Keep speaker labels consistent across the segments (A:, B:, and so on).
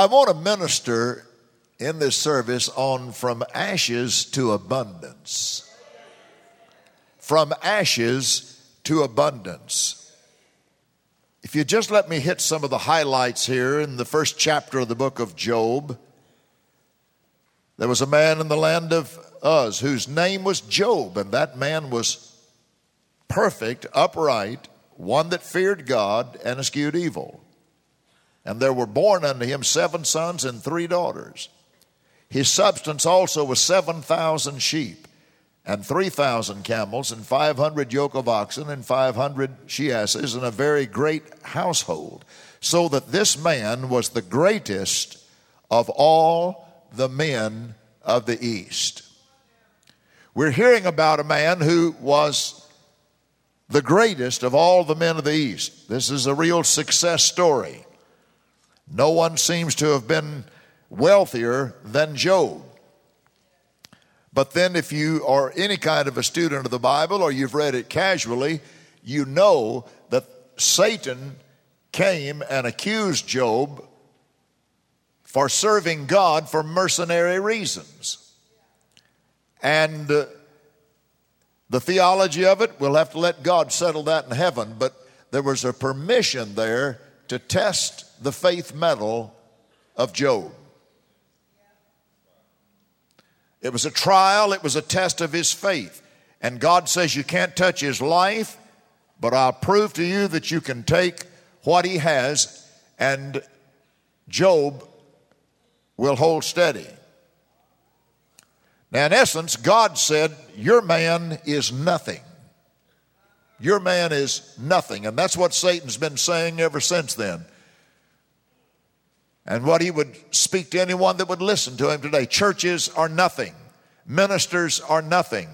A: I want to minister in this service on from ashes to abundance. From ashes to abundance. If you just let me hit some of the highlights here in the first chapter of the book of Job. There was a man in the land of Uz whose name was Job, and that man was perfect, upright, one that feared God and eschewed evil. And there were born unto him 7 sons and 3 daughters. His substance also was 7,000 sheep, and 3,000 camels, and 500 yoke of oxen, and 500 she-asses, and a very great household. So that this man was the greatest of all the men of the East. We're hearing about a man who was the greatest of all the men of the East. This is a real success story. No one seems to have been wealthier than Job. But then if you are any kind of a student of the Bible or you've read it casually, you know that Satan came and accused Job for serving God for mercenary reasons. And the theology of it, we'll have to let God settle that in heaven, but there was a permission there to test the faith mettle of Job. It was a trial, it was a test of his faith. And God says you can't touch his life, but I'll prove to you that you can take what he has, and Job will hold steady. Now, in essence, God said, your man is nothing. Your man is nothing. And that's what Satan's been saying ever since then. And what he would speak to anyone that would listen to him today. Churches are nothing. Ministers are nothing.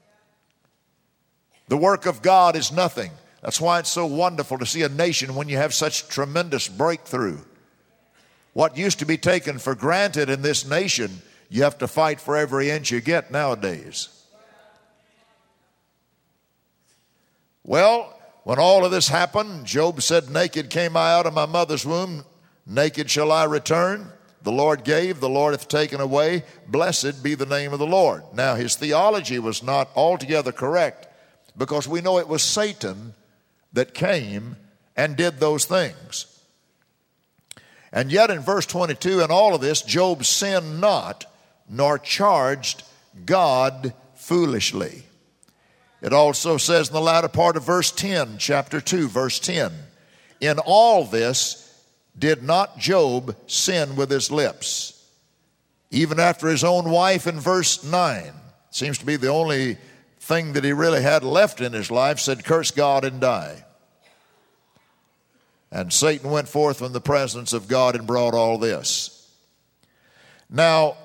A: The work of God is nothing. That's why it's so wonderful to see a nation when you have such tremendous breakthrough. What used to be taken for granted in this nation, you have to fight for every inch you get nowadays. Well, when all of this happened, Job said, naked came I out of my mother's womb, naked shall I return. The Lord gave, the Lord hath taken away. Blessed be the name of the Lord. Now, his theology was not altogether correct because we know it was Satan that came and did those things. And yet in verse 22, in all of this, Job sinned not, nor charged God foolishly. It also says in the latter part of verse 10, chapter 2, verse 10, in all this did not Job sin with his lips. Even after his own wife in verse 9, seems to be the only thing that he really had left in his life, said, curse God and die. And Satan went forth from the presence of God and brought all this. Now,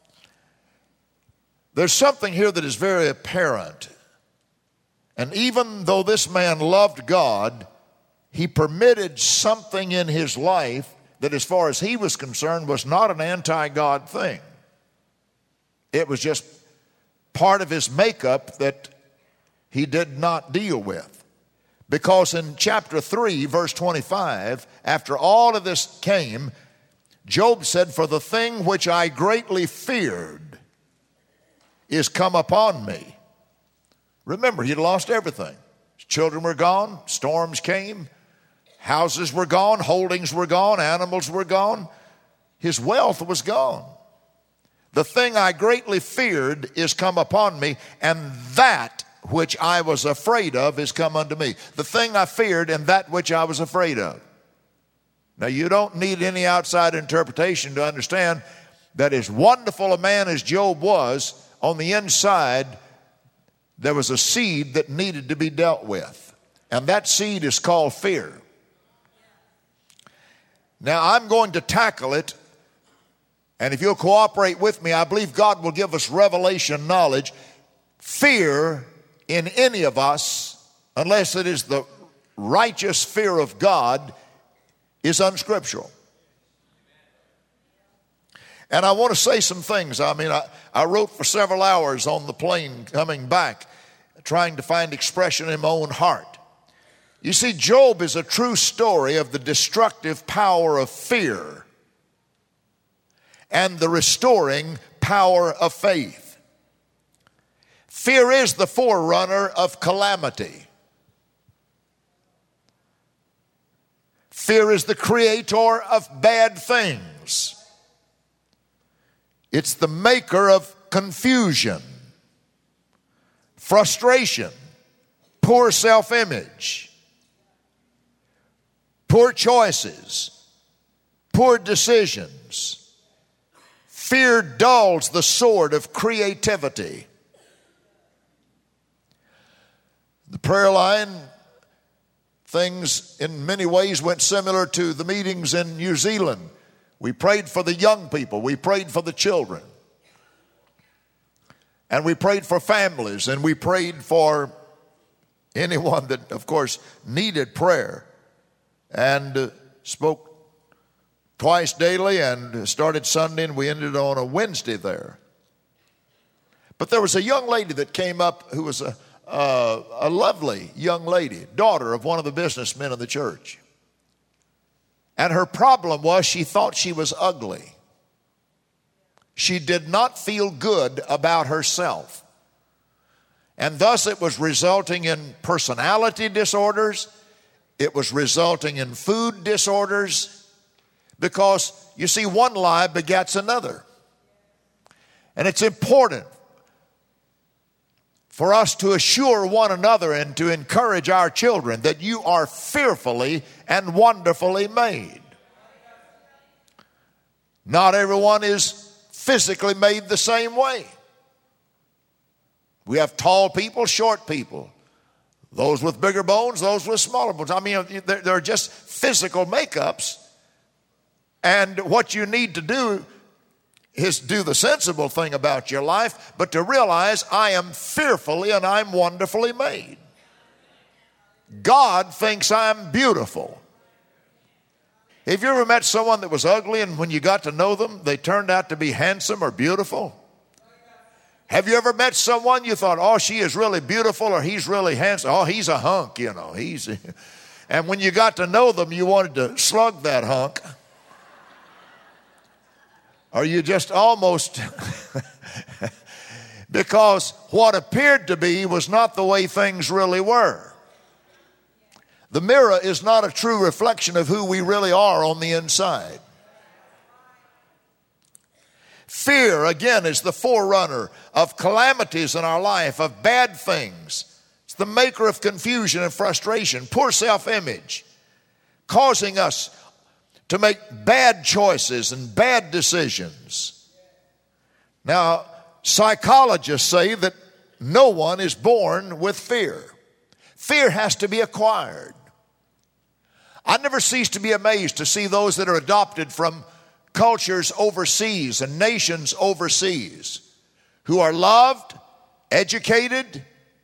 A: there's something here that is very apparent. And even though this man loved God, he permitted something in his life that, as far as he was concerned, was not an anti-God thing. It was just part of his makeup that he did not deal with. Because in chapter 3, verse 25, after all of this came, Job said, for the thing which I greatly feared is come upon me. Remember, he'd lost everything. His children were gone, storms came, houses were gone, holdings were gone, animals were gone. His wealth was gone. The thing I greatly feared is come upon me, and that which I was afraid of is come unto me. The thing I feared and that which I was afraid of. Now, you don't need any outside interpretation to understand that as wonderful a man as Job was, on the inside, there was a seed that needed to be dealt with. And that seed is called fear. Now, I'm going to tackle it, and if you'll cooperate with me, I believe God will give us revelation knowledge. Fear in any of us, unless it is the righteous fear of God, is unscriptural. And I want to say some things. I wrote for several hours on the plane coming back, trying to find expression in my own heart. You see, Job is a true story of the destructive power of fear and the restoring power of faith. Fear is the forerunner of calamity. Fear is the creator of bad things. It's the maker of confusion, frustration, poor self-image, poor choices, poor decisions. Fear dulls the sword of creativity. The prayer line, things in many ways went similar to the meetings in New Zealand. We prayed for the young people. We prayed for the children. And we prayed for families. And we prayed for anyone that, of course, needed prayer. And spoke twice daily and started Sunday, and we ended on a Wednesday there. But there was a young lady that came up who was a lovely young lady, daughter of one of the businessmen in the church. And her problem was she thought she was ugly. She did not feel good about herself. And thus it was resulting in personality disorders. It was resulting in food disorders. Because, you see, one lie begets another. And it's important for us to assure one another and to encourage our children that you are fearfully and wonderfully made. Not everyone is physically made the same way. We have tall people, short people. Those with bigger bones, those with smaller bones. I mean, they're just physical makeups. And what you need to do is do the sensible thing about your life, but to realize I am fearfully and I'm wonderfully made. God thinks I'm beautiful. Have you ever met someone that was ugly and when you got to know them, they turned out to be handsome or beautiful? Have you ever met someone you thought, oh, she is really beautiful or he's really handsome? Oh, he's a hunk, you know. And when you got to know them, you wanted to slug that hunk. Or you just almost, because what appeared to be was not the way things really were. The mirror is not a true reflection of who we really are on the inside. Fear, again, is the forerunner of calamities in our life, of bad things. It's the maker of confusion and frustration, poor self-image, causing us to make bad choices and bad decisions. Now, psychologists say that no one is born with fear. Fear has to be acquired. I never cease to be amazed to see those that are adopted from cultures overseas and nations overseas who are loved, educated,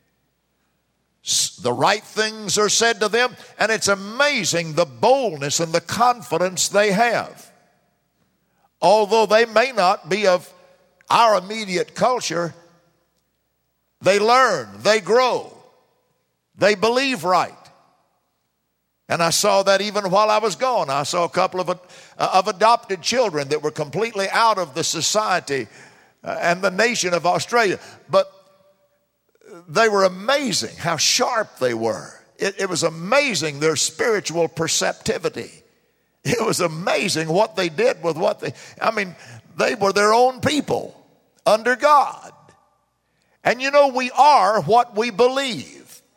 A: the right things are said to them, and it's amazing the boldness and the confidence they have. Although they may not be of our immediate culture, they learn, they grow, they believe right. And I saw that even while I was gone. I saw a couple of adopted children that were completely out of the society and the nation of Australia. But they were amazing how sharp they were. It was amazing their spiritual perceptivity. It was amazing what they did with they were their own people under God. And you know, we are what we believe.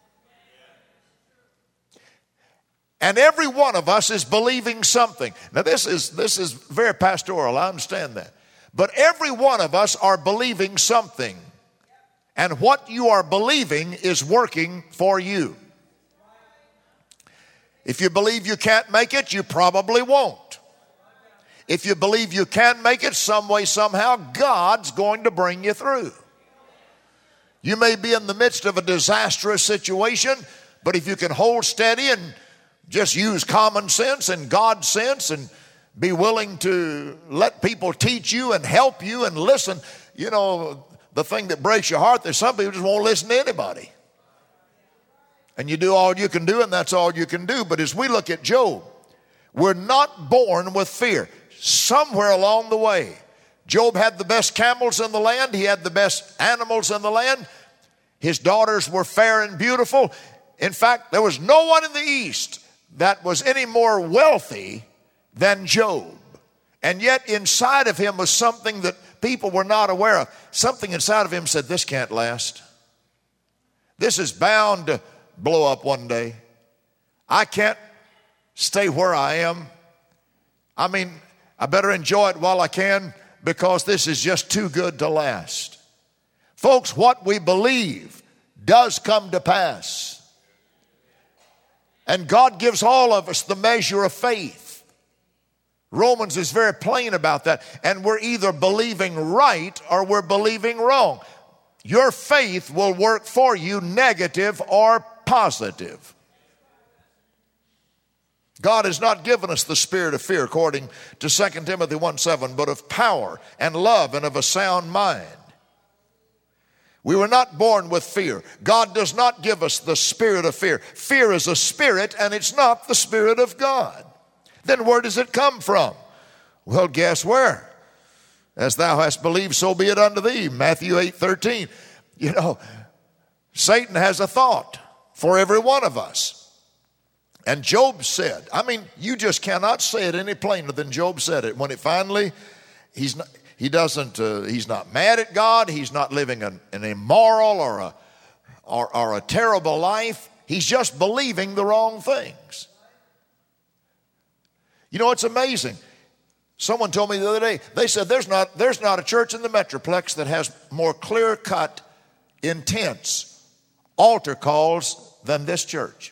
A: And every one of us is believing something. Now this is very pastoral, I understand that. But every one of us are believing something. And what you are believing is working for you. If you believe you can't make it, you probably won't. If you believe you can make it some way, somehow, God's going to bring you through. You may be in the midst of a disastrous situation, but if you can hold steady and just use common sense and God's sense and be willing to let people teach you and help you and listen, you know, the thing that breaks your heart, there's some people just won't listen to anybody. And you do all you can do, and that's all you can do. But as we look at Job, we're not born with fear. Somewhere along the way, Job had the best camels in the land. He had the best animals in the land. His daughters were fair and beautiful. In fact, there was no one in the East that was any more wealthy than Job. And yet inside of him was something that people were not aware of. Something inside of him said, this can't last. This is bound to blow up one day. I can't stay where I am. I mean, I better enjoy it while I can, because this is just too good to last. Folks, what we believe does come to pass. And God gives all of us the measure of faith. Romans is very plain about that. And we're either believing right or we're believing wrong. Your faith will work for you, negative or positive. God has not given us the spirit of fear, according to 2 Timothy 1:7, but of power and love and of a sound mind. We were not born with fear. God does not give us the spirit of fear. Fear is a spirit, and it's not the Spirit of God. Then where does it come from? Well, guess where? As thou hast believed, so be it unto thee. Matthew 8:13. You know, Satan has a thought for every one of us. And Job said, I mean, you just cannot say it any plainer than Job said it. When it finally, he's not mad at God. He's not living an immoral or a terrible life. He's just believing the wrong things. You know, it's amazing. Someone told me the other day, they said there's not a church in the Metroplex that has more clear-cut, intense altar calls than this church.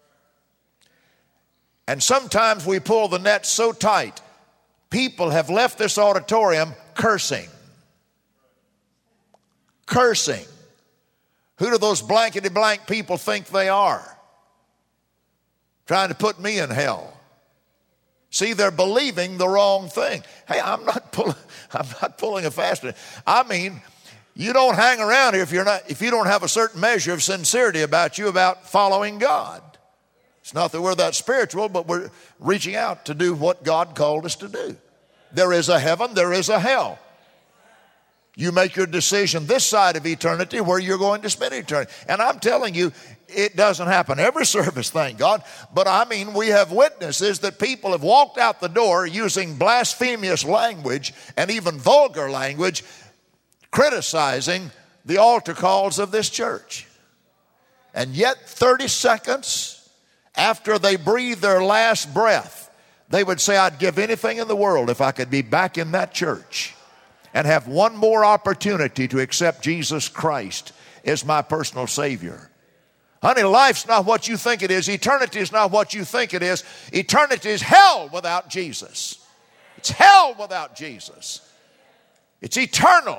A: And sometimes we pull the net so tight, people have left this auditorium cursing. Cursing. Who do those blankety blank people think they are? Trying to put me in hell. See, they're believing the wrong thing. Hey, I'm not pulling a fast one. I mean, you don't hang around here if you don't have a certain measure of sincerity about you about following God. It's not that we're that spiritual, but we're reaching out to do what God called us to do. There is a heaven, there is a hell. You make your decision this side of eternity where you're going to spend eternity. And I'm telling you, it doesn't happen every service, thank God. But I mean, we have witnesses that people have walked out the door using blasphemous language and even vulgar language, criticizing the altar calls of this church. And yet 30 seconds after they breathe their last breath, they would say, I'd give anything in the world if I could be back in that church and have one more opportunity to accept Jesus Christ as my personal Savior. Honey, life's not what you think it is. Eternity is not what you think it is. Eternity is hell without Jesus. It's hell without Jesus. It's eternal.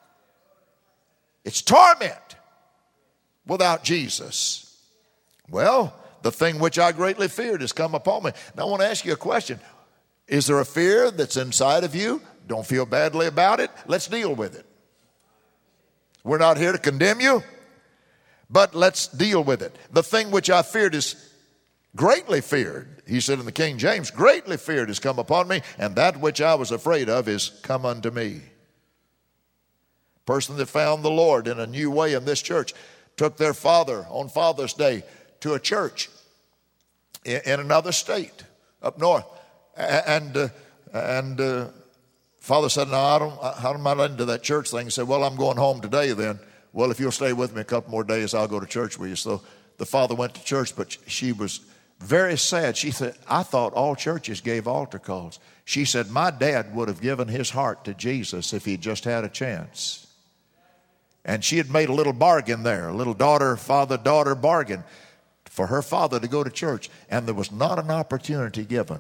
A: It's torment without Jesus. Well, the thing which I greatly feared has come upon me. Now I want to ask you a question. Is there a fear that's inside of you? Don't feel badly about it. Let's deal with it. We're not here to condemn you, but let's deal with it. The thing which I feared is greatly feared. He said in the King James, greatly feared has come upon me, and that which I was afraid of is come unto me. Person that found the Lord in a new way in this church took their father on Father's Day to a church in another state up north. And Father said, no, I'm not into that church thing. He said, well, I'm going home today then. Well, if you'll stay with me a couple more days, I'll go to church with you. So the father went to church, but she was very sad. She said, I thought all churches gave altar calls. She said, my dad would have given his heart to Jesus if he'd just had a chance. And she had made a little bargain there, a little father-daughter bargain for her father to go to church. And there was not an opportunity given.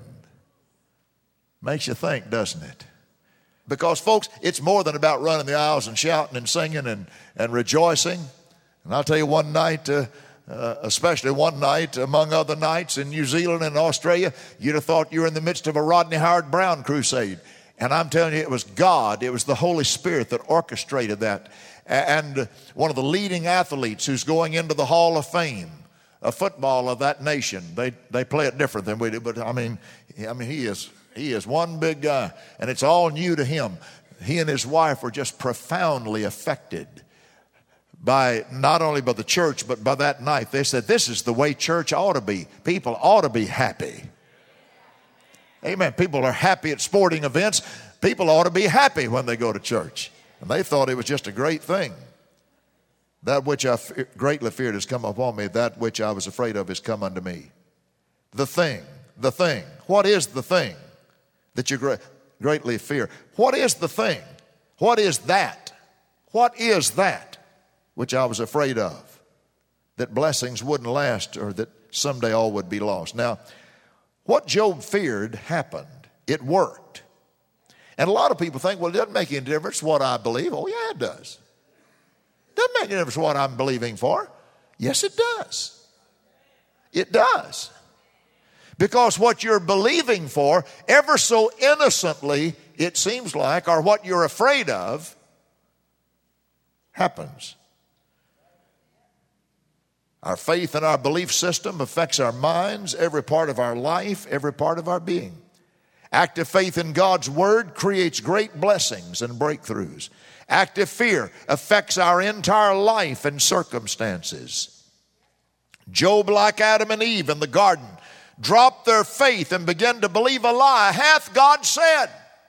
A: Makes you think, doesn't it? Because, folks, it's more than about running the aisles and shouting and singing and rejoicing. And I'll tell you, one night, especially one night among other nights in New Zealand and Australia, you'd have thought you were in the midst of a Rodney Howard-Browne crusade. And I'm telling you, it was God, it was the Holy Spirit that orchestrated that. And one of the leading athletes who's going into the Hall of Fame, a football of that nation, they play it different than we do, but I mean he is one big guy, and it's all new to him. he and his wife were just profoundly affected by not only by the church, but by that night. They said, this is the way church ought to be. People ought to be happy. Amen. People are happy at sporting events. People ought to be happy when they go to church. And they thought it was just a great thing. That which I greatly feared has come upon me. That which I was afraid of has come unto me. The thing. What is the thing that you greatly fear? What is the thing? What is that? What is that which I was afraid of? That blessings wouldn't last, or that someday all would be lost. Now, what Job feared happened. It worked. And a lot of people think, well, it doesn't make any difference what I believe. Oh, yeah, it does. It doesn't make any difference what I'm believing for. Yes, it does. It does. Because what you're believing for, ever so innocently, it seems like, or what you're afraid of, happens. Our faith and our belief system affects our minds, every part of our life, every part of our being. Active faith in God's Word creates great blessings and breakthroughs. Active fear affects our entire life and circumstances. Job, like Adam and Eve in the garden, dropped their faith and began to believe a lie. Hath God said?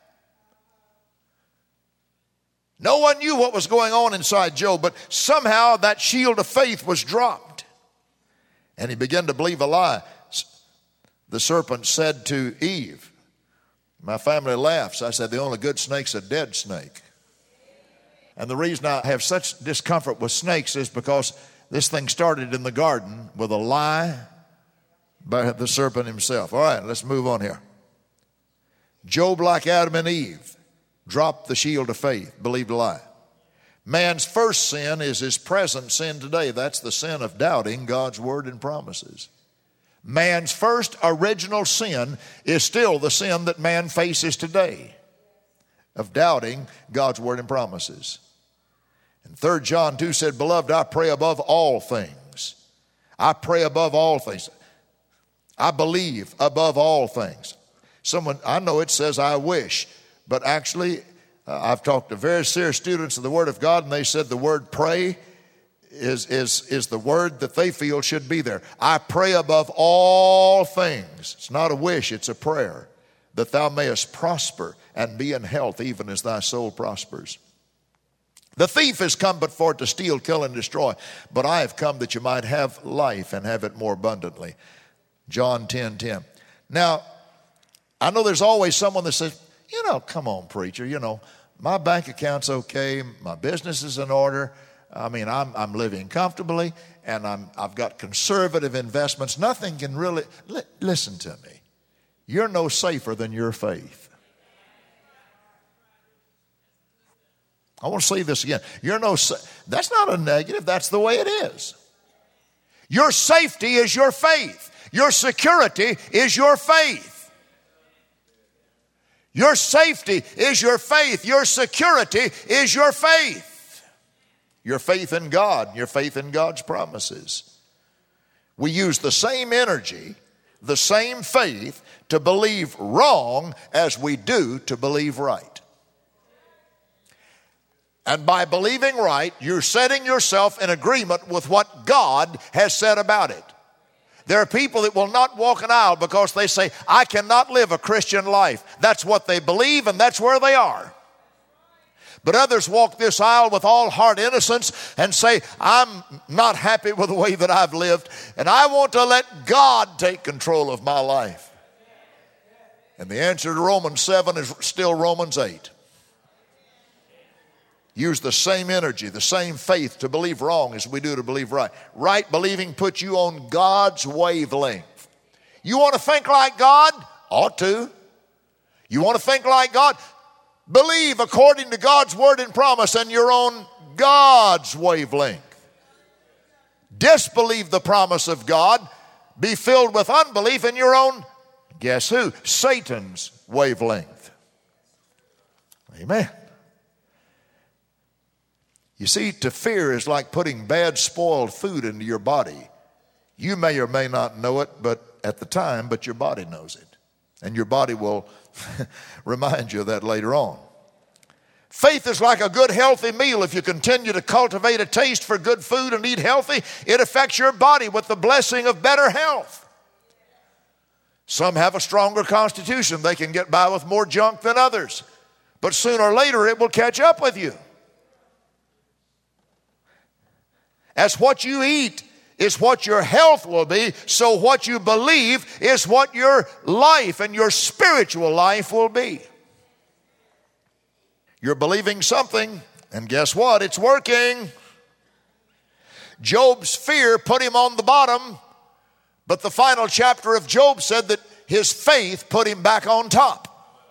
A: No one knew what was going on inside Job, but somehow that shield of faith was dropped. And he began to believe a lie. The serpent said to Eve, my family laughs. I said, the only good snake's a dead snake. And the reason I have such discomfort with snakes is because this thing started in the garden with a lie by the serpent himself. All right, let's move on here. Job, like Adam and Eve, dropped the shield of faith, believed a lie. Man's first sin is his present sin today. That's the sin of doubting God's word and promises. Man's first original sin is still the sin that man faces today, of doubting God's word and promises. And 3 John 2 said, beloved, I pray above all things. I pray above all things. I believe above all things. I know it says I wish, but actually I've talked to very serious students of the Word of God, and they said the word pray is the word that they feel should be there. I pray above all things. It's not a wish, it's a prayer. That thou mayest prosper and be in health even as thy soul prospers. The thief is come but for to steal, kill, and destroy. But I have come that you might have life and have it more abundantly. John 10:10. Now, I know there's always someone that says, come on, preacher, my bank account's okay, my business is in order. I mean, I'm living comfortably, and I've got conservative investments. Nothing can really, listen to me. You're no safer than your faith. I want to say this again. That's not a negative. That's the way it is. Your safety is your faith. Your security is your faith. Your safety is your faith. Your security is your faith. Your faith in God, your faith in God's promises. We use the same energy, the same faith to believe wrong as we do to believe right. And by believing right, you're setting yourself in agreement with what God has said about it. There are people that will not walk an aisle because they say, I cannot live a Christian life. That's what they believe, and that's where they are. But others walk this aisle with all heart innocence and say, I'm not happy with the way that I've lived, and I want to let God take control of my life. And the answer to Romans 7 is still Romans 8. Use the same energy, the same faith to believe wrong as we do to believe right. Right believing puts you on God's wavelength. You want to think like God? Ought to. You want to think like God? Believe according to God's word and promise, and you're on God's wavelength. Disbelieve the promise of God. Be filled with unbelief, and you're on, guess who? Satan's wavelength. Amen. You see, to fear is like putting bad, spoiled food into your body. You may or may not know it, but at the time, but your body knows it. And your body will remind you of that later on. Faith is like a good healthy meal. If you continue to cultivate a taste for good food and eat healthy, it affects your body with the blessing of better health. Some have a stronger constitution. They can get by with more junk than others. But sooner or later it will catch up with you. As what you eat is what your health will be, so what you believe is what your life and your spiritual life will be. You're believing something, and guess what? It's working. Job's fear put him on the bottom, but the final chapter of Job said that his faith put him back on top.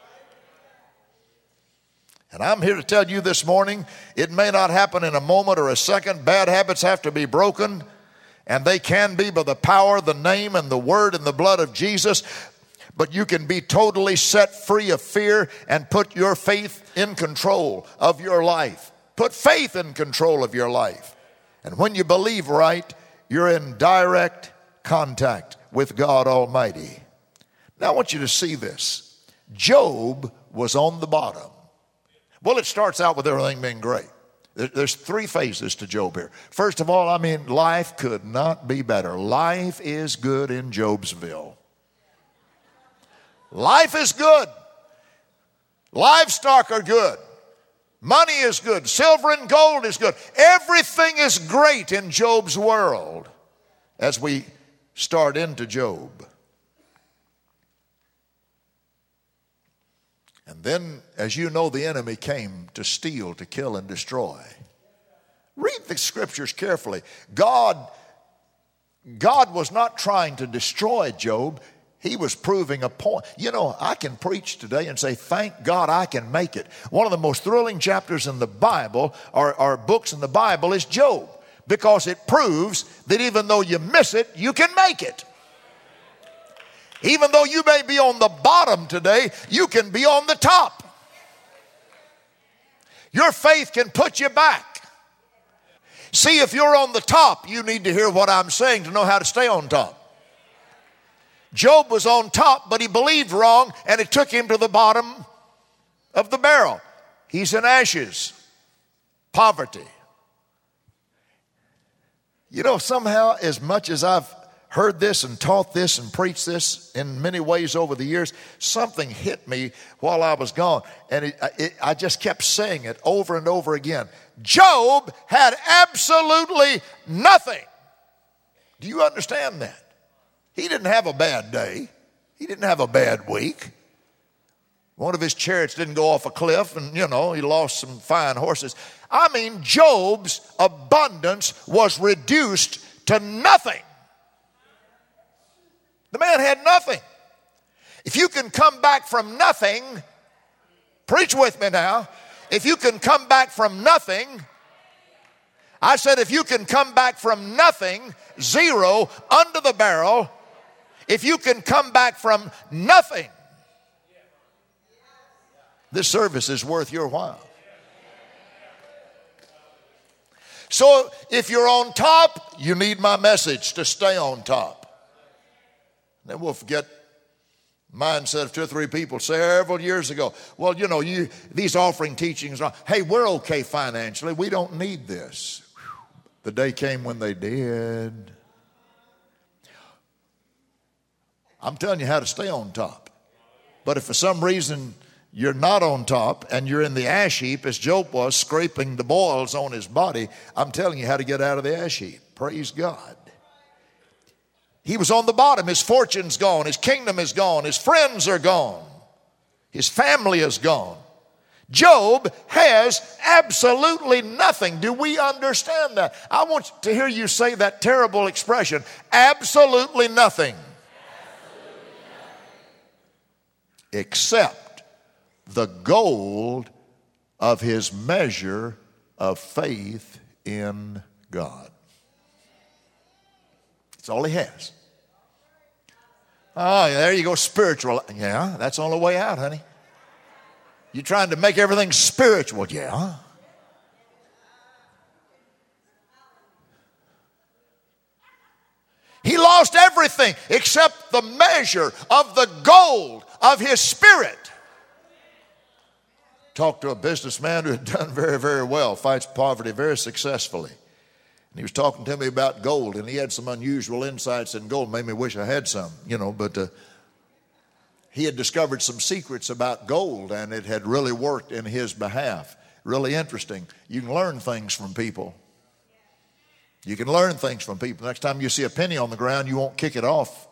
A: And I'm here to tell you this morning, it may not happen in a moment or a second. Bad habits have to be broken, and they can be by the power, the name, and the word and the blood of Jesus. But you can be totally set free of fear and put your faith in control of your life. Put faith in control of your life. And when you believe right, you're in direct contact with God Almighty. Now I want you to see this. Job was on the bottom. Well, it starts out with everything being great. There's three phases to Job here. First of all, life could not be better. Life is good in Jobsville. Life is good. Livestock are good. Money is good. Silver and gold is good. Everything is great in Job's world as we start into Job. And then, as you know, the enemy came to steal, to kill, and destroy. Read the scriptures carefully. God was not trying to destroy Job. He was proving a point. You know, I can preach today and say, thank God I can make it. One of the most thrilling chapters in the Bible, or books in the Bible, is Job. Because it proves that even though you miss it, you can make it. Even though you may be on the bottom today, you can be on the top. Your faith can put you back. See, if you're on the top, you need to hear what I'm saying to know how to stay on top. Job was on top, but he believed wrong, and it took him to the bottom of the barrel. He's in ashes, poverty. You know, somehow, as much as I've heard this and taught this and preached this in many ways over the years, something hit me while I was gone. And I just kept saying it over and over again. Job had absolutely nothing. Do you understand that? He didn't have a bad day. He didn't have a bad week. One of his chariots didn't go off a cliff and, he lost some fine horses. Job's abundance was reduced to nothing. The man had nothing. If you can come back from nothing, preach with me now. If you can come back from nothing, I said if you can come back from nothing, zero, under the barrel, if you can come back from nothing, this service is worth your while. So if you're on top, you need my message to stay on top. Then we'll forget mindset of 2 or 3 people several years ago. Well, these offering teachings are, hey, we're okay financially. We don't need this. The day came when they did. I'm telling you how to stay on top. But if for some reason you're not on top and you're in the ash heap, as Job was, scraping the boils on his body, I'm telling you how to get out of the ash heap. Praise God. He was on the bottom. His fortune's gone. His kingdom is gone. His friends are gone. His family is gone. Job has absolutely nothing. Do we understand that? I want to hear you say that terrible expression, absolutely nothing. Except the gold of his measure of faith in God. That's all he has. Oh, there you go, spiritual. Yeah, that's the only way out, honey. You're trying to make everything spiritual. Yeah. He lost everything except the measure of the gold of his spirit. Talked to a businessman who had done very, very well, fights poverty very successfully. And he was talking to me about gold, and he had some unusual insights in gold. Made me wish I had some, but he had discovered some secrets about gold, and it had really worked in his behalf. Really interesting. You can learn things from people. You can learn things from people. Next time you see a penny on the ground, you won't kick it off.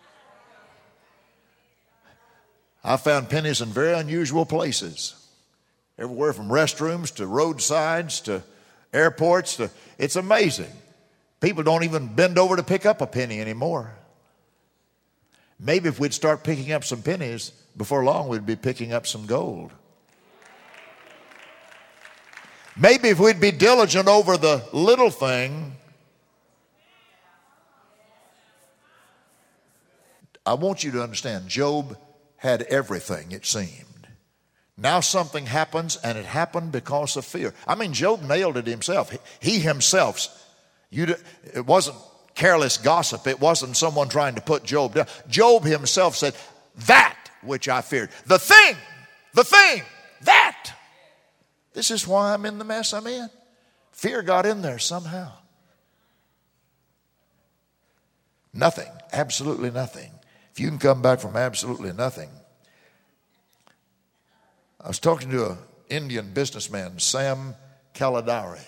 A: I found pennies in very unusual places. Everywhere from restrooms to roadsides to airports. It's amazing. People don't even bend over to pick up a penny anymore. Maybe if we'd start picking up some pennies, before long we'd be picking up some gold. Maybe if we'd be diligent over the little thing. I want you to understand, Job had everything, it seemed. Now something happens, and it happened because of fear. I mean, Job nailed it himself. He himself, it wasn't careless gossip. It wasn't someone trying to put Job down. Job himself said, that which I feared. The thing, that. This is why I'm in the mess I'm in. Fear got in there somehow. Nothing, absolutely nothing. If you can come back from absolutely nothing. I was talking to an Indian businessman, Sam Kaladari.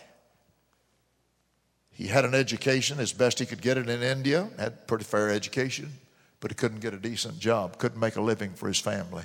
A: He had an education as best he could get it in India, had a pretty fair education, but he couldn't get a decent job, couldn't make a living for his family.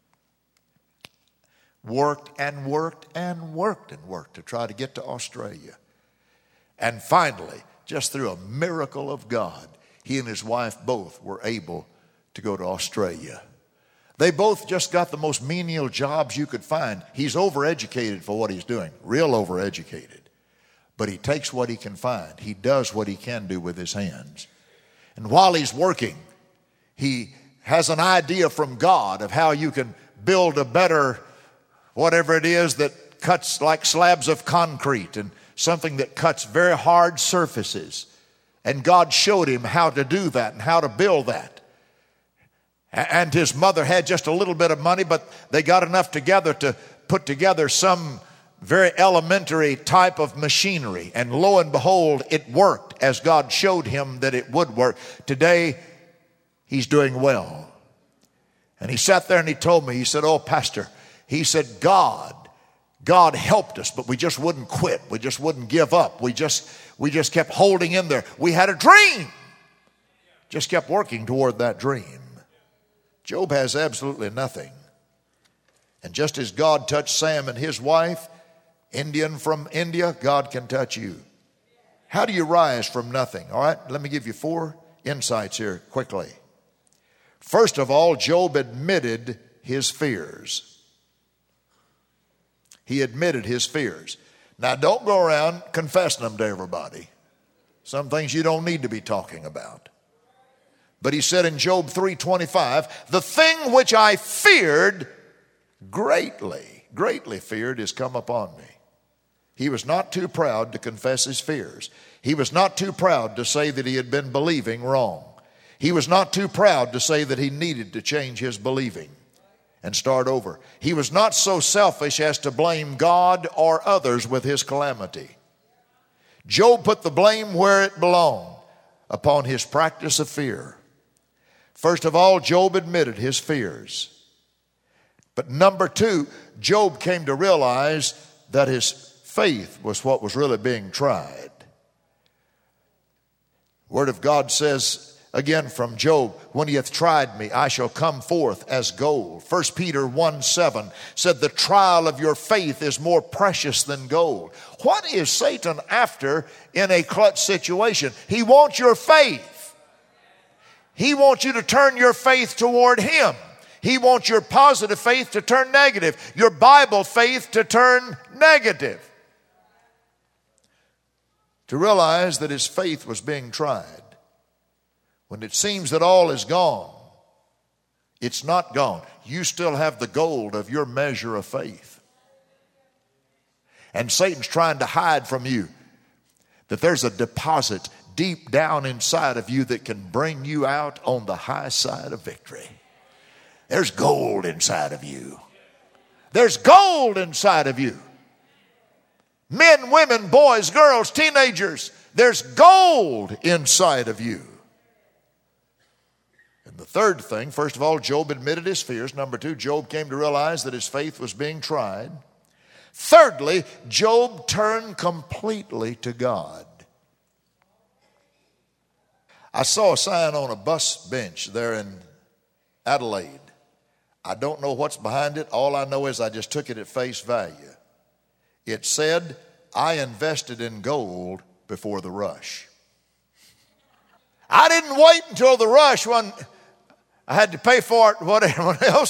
A: Worked and worked and worked and worked to try to get to Australia. And finally, just through a miracle of God, he and his wife both were able to go to Australia. They both just got the most menial jobs you could find. He's overeducated for what he's doing, real overeducated. But he takes what he can find. He does what he can do with his hands. And while he's working, he has an idea from God of how you can build a better, whatever it is that cuts like slabs of concrete and something that cuts very hard surfaces. And God showed him how to do that and how to build that. And his mother had just a little bit of money, but they got enough together to put together some very elementary type of machinery. And lo and behold, it worked as God showed him that it would work. Today, he's doing well. And he sat there and he told me, he said, oh, Pastor, he said, God helped us, but we just wouldn't quit. We just wouldn't give up. We just kept holding in there. We had a dream. Just kept working toward that dream. Job has absolutely nothing. And just as God touched Sam and his wife, Indian from India, God can touch you. How do you rise from nothing? All right, let me give you 4 insights here quickly. First of all, Job admitted his fears. He admitted his fears. Now, don't go around confessing them to everybody. Some things you don't need to be talking about. But he said in Job 3:25, the thing which I feared greatly feared is come upon me. He was not too proud to confess his fears. He was not too proud to say that he had been believing wrong. He was not too proud to say that he needed to change his believing and start over. He was not so selfish as to blame God or others with his calamity. Job put the blame where it belonged, upon his practice of fear. First of all, Job admitted his fears. But number 2, Job came to realize that his faith was what was really being tried. Word of God says, again from Job, when he hath tried me, I shall come forth as gold. 1 Peter 1:7 said, the trial of your faith is more precious than gold. What is Satan after in a clutch situation? He wants your faith. He wants you to turn your faith toward him. He wants your positive faith to turn negative, your Bible faith to turn negative. To realize that his faith was being tried. When it seems that all is gone, it's not gone. You still have the gold of your measure of faith. And Satan's trying to hide from you that there's a deposit deep down inside of you that can bring you out on the high side of victory. There's gold inside of you. There's gold inside of you. Men, women, boys, girls, teenagers, there's gold inside of you. And the third thing, first of all, Job admitted his fears. Number two, Job came to realize that his faith was being tried. Thirdly, Job turned completely to God. I saw a sign on a bus bench there in Adelaide. I don't know what's behind it. All I know is I just took it at face value. It said, I invested in gold before the rush. I didn't wait until the rush when I had to pay for it, whatever else.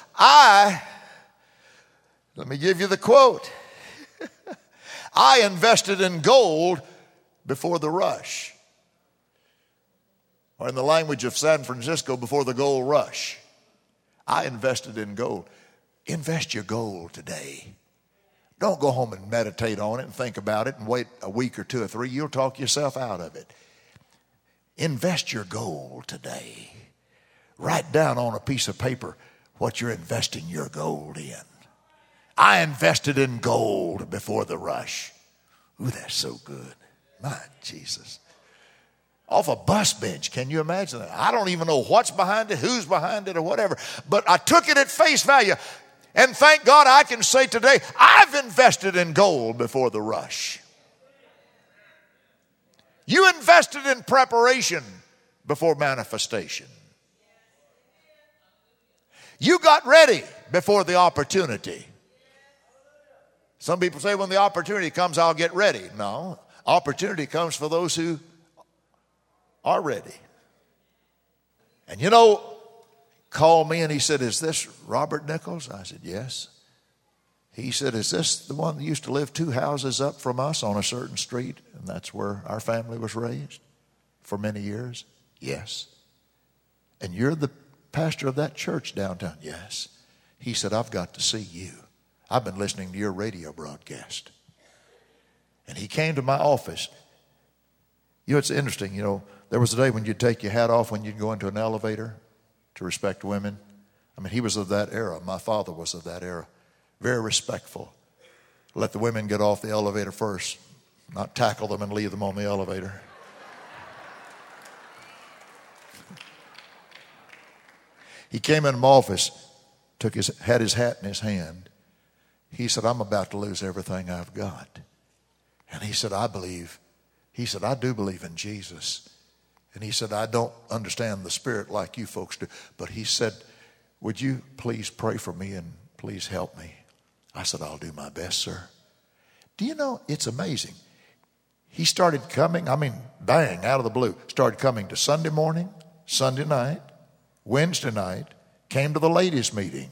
A: Let me give you the quote. I invested in gold before the rush. Or in the language of San Francisco, before the gold rush. I invested in gold. Invest your gold today. Don't go home and meditate on it and think about it and wait a week or two or three. You'll talk yourself out of it. Invest your gold today. Write down on a piece of paper what you're investing your gold in. I invested in gold before the rush. Ooh, that's so good. My Jesus. Off a bus bench, can you imagine that? I don't even know what's behind it, who's behind it, or whatever. But I took it at face value. And thank God I can say today, I've invested in gold before the rush. You invested in preparation before manifestation. You got ready before the opportunity. Some people say when the opportunity comes, I'll get ready. No, opportunity comes for those who are ready. And you know, called me and he said, is this Robert Nichols? I said, yes. He said, is this the one that used to live 2 houses up from us on a certain street? And that's where our family was raised for many years? Yes. And you're the pastor of that church downtown? Yes. He said, I've got to see you. I've been listening to your radio broadcast. And he came to my office. You know, it's interesting, there was a day when you'd take your hat off when you'd go into an elevator to respect women. I mean, he was of that era. My father was of that era. Very respectful. Let the women get off the elevator first, not tackle them and leave them on the elevator. He came in my office, had his hat in his hand. He said, I'm about to lose everything I've got. And he said, I do believe in Jesus. And he said, I don't understand the Spirit like you folks do. But he said, would you please pray for me and please help me? I said, I'll do my best, sir. Do you know, it's amazing. He started coming, bang, out of the blue. Started coming to Sunday morning, Sunday night, Wednesday night, came to the ladies' meeting.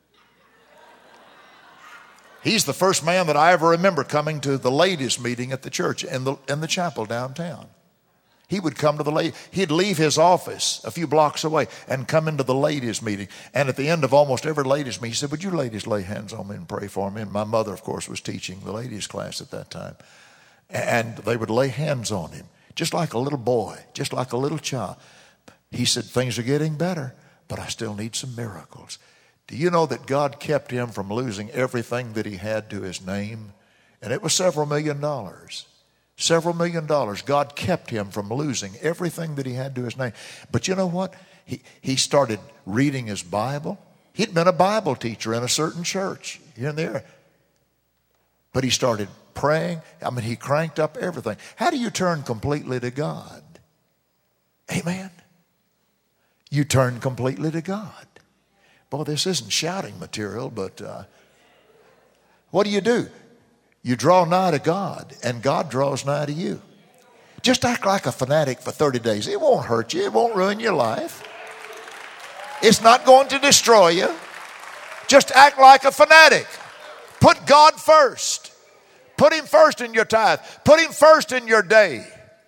A: He's the first man that I ever remember coming to the ladies' meeting at the church in the chapel downtown. He would come to he'd leave his office a few blocks away and come into the ladies' meeting. And at the end of almost every ladies' meeting, he said, would you ladies lay hands on me and pray for me? And my mother, of course, was teaching the ladies' class at that time. And they would lay hands on him, just like a little boy, just like a little child. He said, things are getting better, but I still need some miracles. Do you know that God kept him from losing everything that he had to his name? And it was several $1 million. Several $1 million. God kept him from losing everything that he had to his name. But you know what? He started reading his Bible. He'd been a Bible teacher in a certain church here and there. But he started praying. He cranked up everything. How do you turn completely to God? Amen. You turn completely to God. Boy, this isn't shouting material, but what do? You draw nigh to God, and God draws nigh to you. Just act like a fanatic for 30 days. It won't hurt you. It won't ruin your life. It's not going to destroy you. Just act like a fanatic. Put God first. Put him first in your tithe. Put him first in your day.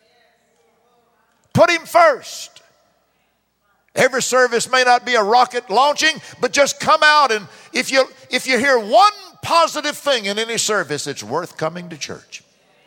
A: Put him first. Every service may not be a rocket launching, but just come out, and if you hear one positive thing in any service, it's worth coming to church.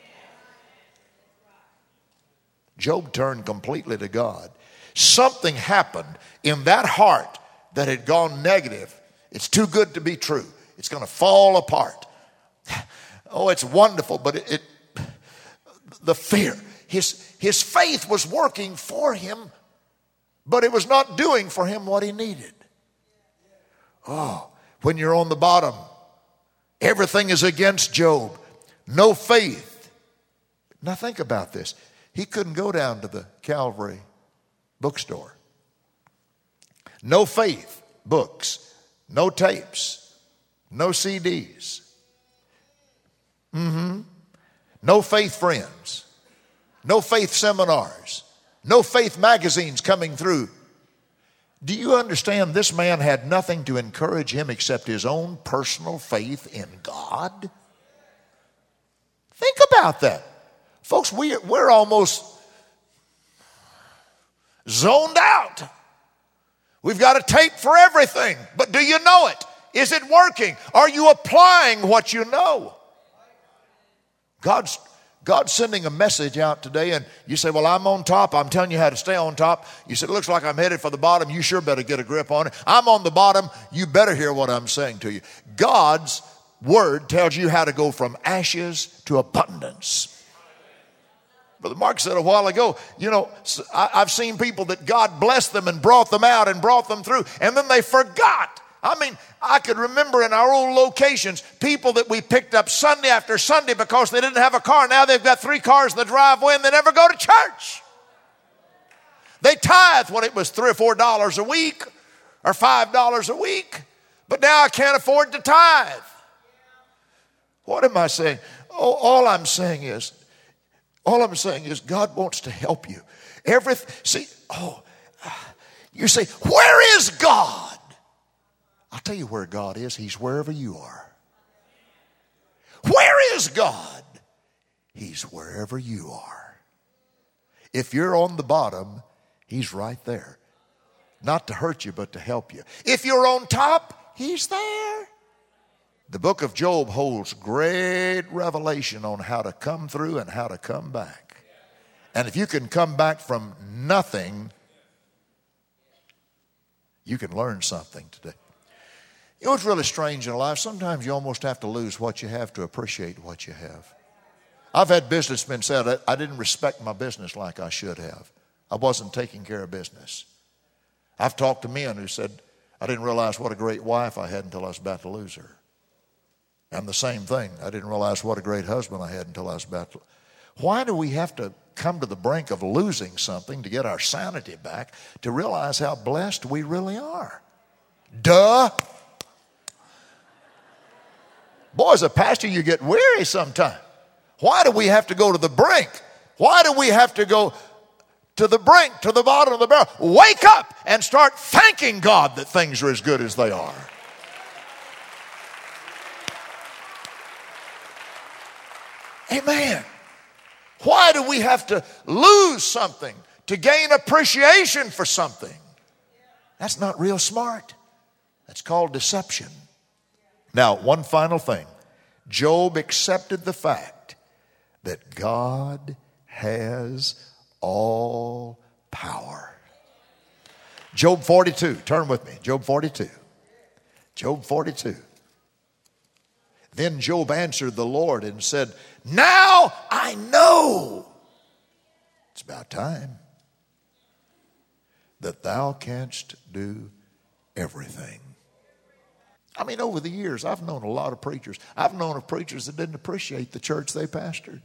A: Job turned completely to God. Something happened in that heart that had gone negative. It's too good to be true. It's going to fall apart. Oh, it's wonderful, but the fear. His faith was working for him, but it was not doing for him what he needed. Oh, when you're on the bottom, everything is against Job. No faith. Now think about this. He couldn't go down to the Calvary bookstore. No faith books, no tapes, no CDs. No faith friends, no faith seminars, no faith magazines coming through. Do you understand this man had nothing to encourage him except his own personal faith in God? Think about that. Folks, we're almost zoned out. We've got a tape for everything, but do you know it? Is it working? Are you applying what you know? God's sending a message out today, and you say, well, I'm on top. I'm telling you how to stay on top. You said, it looks like I'm headed for the bottom. You sure better get a grip on it. I'm on the bottom. You better hear what I'm saying to you. God's word tells you how to go from ashes to abundance. Brother Mark said a while ago, I've seen people that God blessed them and brought them out and brought them through, and then they forgot. I could remember in our old locations, people that we picked up Sunday after Sunday because they didn't have a car. Now they've got 3 cars in the driveway and they never go to church. They tithe when it was $3 or $4 a week or $5 a week. But now I can't afford to tithe. What am I saying? All I'm saying is God wants to help you. You say, where is God? I'll tell you where God is. He's wherever you are. Where is God? He's wherever you are. If you're on the bottom, He's right there. Not to hurt you, but to help you. If you're on top, He's there. The book of Job holds great revelation on how to come through and how to come back. And if you can come back from nothing, you can learn something today. You know what's really strange in life? Sometimes you almost have to lose what you have to appreciate what you have. I've had businessmen say that I didn't respect my business like I should have. I wasn't taking care of business. I've talked to men who said, I didn't realize what a great wife I had until I was about to lose her. And the same thing, I didn't realize what a great husband I had until I was about to. Why do we have to come to the brink of losing something to get our sanity back to realize how blessed we really are? Duh. Boy, as a pastor, you get weary sometimes. Why do we have to go to the brink? Why do we have to go to the brink, to the bottom of the barrel? Wake up and start thanking God that things are as good as they are. Amen. Why do we have to lose something to gain appreciation for something? That's not real smart. That's called deception. Now, one final thing. Job accepted the fact that God has all power. Job 42. Turn with me. Job 42. Job 42. Then Job answered the Lord and said, now I know it's about time that thou canst do everything. Over the years, I've known a lot of preachers. I've known of preachers that didn't appreciate the church they pastored.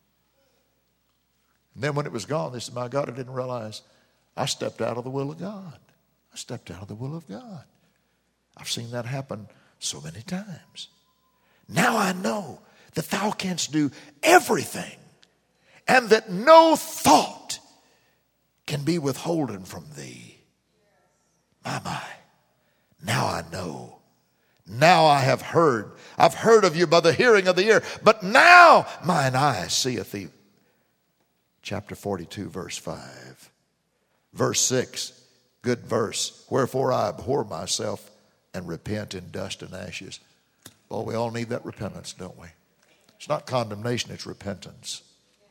A: And then when it was gone, they said, my God, I didn't realize I stepped out of the will of God. I stepped out of the will of God. I've seen that happen so many times. Now I know that thou canst do everything, and that no thought can be withholden from thee. My. Now I know. Now I have heard. I've heard of you by the hearing of the ear, but now mine eye seeth thee. Chapter 42, verse 5. Verse 6, good verse. Wherefore I abhor myself and repent in dust and ashes. Well, we all need that repentance, don't we? It's not condemnation, it's repentance.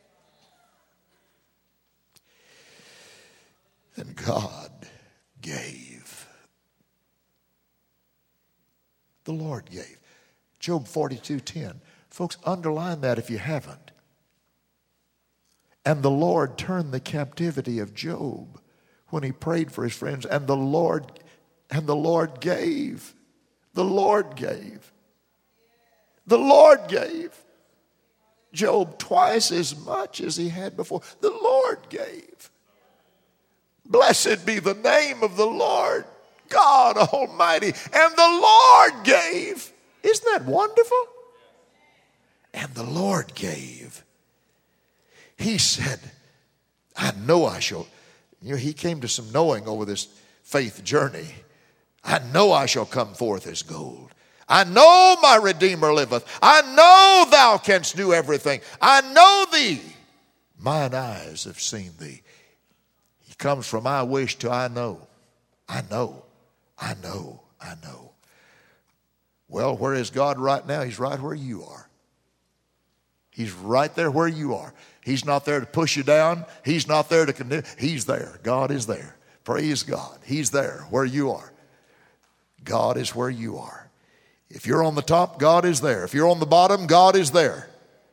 A: And God gave. The Lord gave. Job 42:10. Folks, underline that if you haven't. And the Lord turned the captivity of Job when he prayed for his friends. And the Lord gave. The Lord gave. The Lord gave Job twice as much as he had before. The Lord gave. Blessed be the name of the Lord God Almighty. And the Lord gave. Isn't that wonderful? And the Lord gave. He said, I know I shall. You know, he came to some knowing over this faith journey. I know I shall come forth as gold. I know my Redeemer liveth. I know thou canst do everything. I know thee. Mine eyes have seen thee. He comes from I wish to I know. I know. I know. I know. Well, where is God right now? He's right where you are. He's right there where you are. He's not there to push you down. He's not there to condemn. He's there. God is there. Praise God. He's there where you are. God is where you are. If you're on the top, God is there. If you're on the bottom, God is there.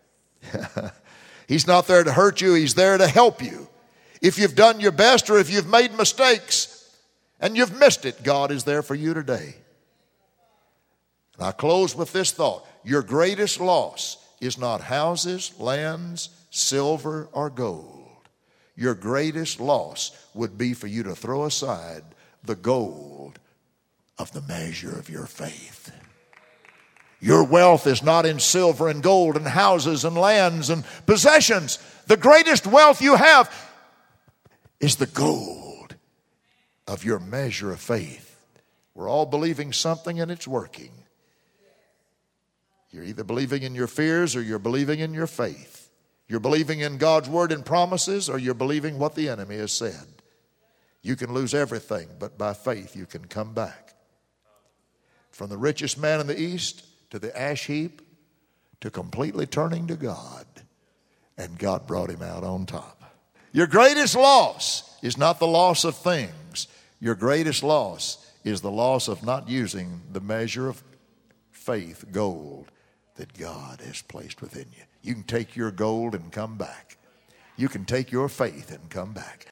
A: He's not there to hurt you. He's there to help you. If you've done your best or if you've made mistakes and you've missed it, God is there for you today. And I close with this thought. Your greatest loss is not houses, lands, silver, or gold. Your greatest loss would be for you to throw aside the gold of the measure of your faith. Your wealth is not in silver and gold and houses and lands and possessions. The greatest wealth you have is the gold of your measure of faith. We're all believing something and it's working. You're either believing in your fears or you're believing in your faith. You're believing in God's word and promises or you're believing what the enemy has said. You can lose everything, but by faith you can come back. From the richest man in the East to the ash heap to completely turning to God. And God brought him out on top. Your greatest loss is not the loss of things. Your greatest loss is the loss of not using the measure of faith, gold, that God has placed within you. You can take your gold and come back. You can take your faith and come back.